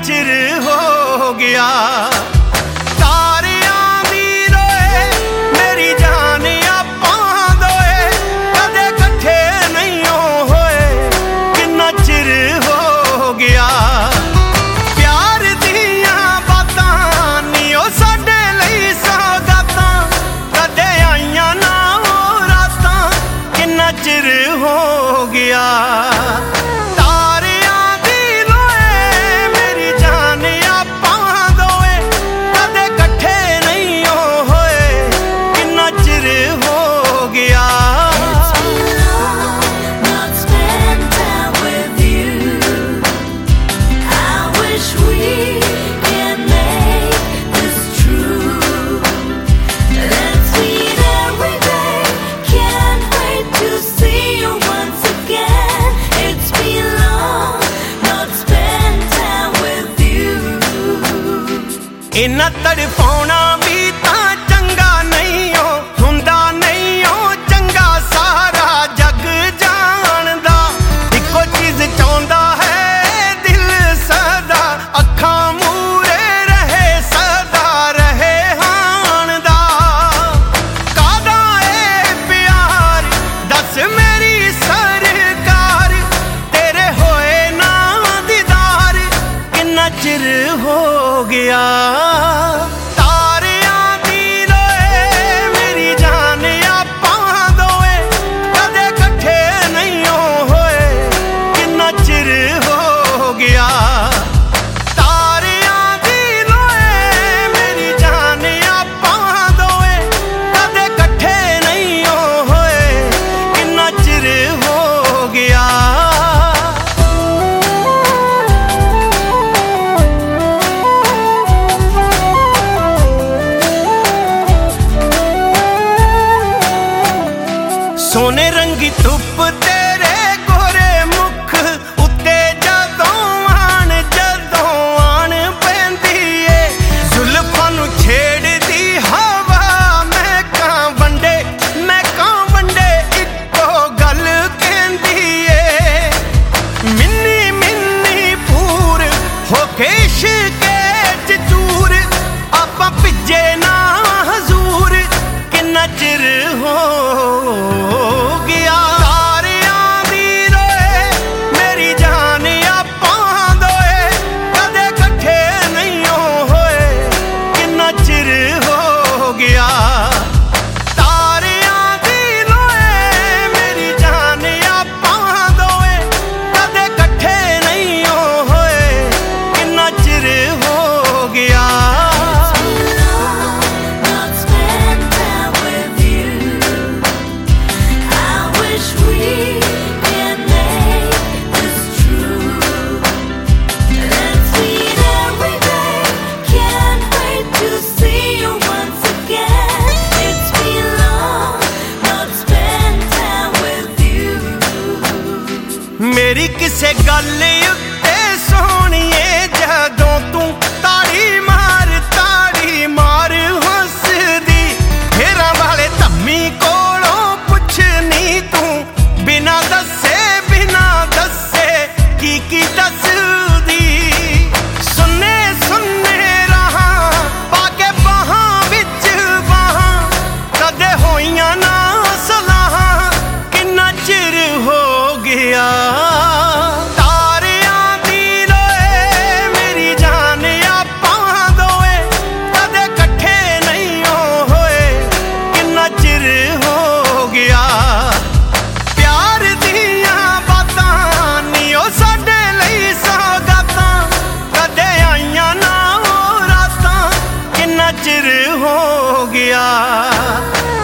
चिर हो गया। तारियां दी रोए मेरी जान आपां दोए, कदे कट्ठे नहीं होए किन्ना चिर हो गया। प्यार दियां बातां नी ओ साडे लई सौगातां, कदे आईयां ना ओ रातां किन्ना चिर हो गया। इन्ना तड़फाउणा भी तां चंगा नहीं हो हुंदा, नहीं हो चंगा सारा जग जानदा। इक्को चीज चाहुंदा है दिल सदा, अखां मूरे रहे सदा रहे हाणदा। कादा ए प्यार दस मेरी सरकार, तेरे होए ना दीदार किन्ना चिर हो गया। सोने रंगी धुप तेरे गोरे मुख उत्ते जदों आन पैंदी ए, जुल्फां नूं छेड़दी हवा मैं कां वंडे इक्को गल कहंदी ए। मिन्नी मिन्नी पूर होके इश्के च चूर, आपां भिजे ना हजूर किन्ना चिर हो गया। तारियां दी रोए मेरी जान आपां दोए, कदे कट्ठे नहीं होए किन्ना चिर हो गया। तारियां दी रोए मेरी जान आपां दोए, कदे कट्ठे नहीं होए किन्ना चिर हो गया। मेरी किसे गल उत्ते सोहणिए जदों तू ताड़ी मार हंसदी, फेरां वाले धम्मी कोलों पुछनी तू बिना दस्से की दसदी। सुन्ने सुन्ने राहां पाके बाहां विच बाहां, कदे होइयां ना सलाहां किन्ना चिर हो गया। चिर हो गया।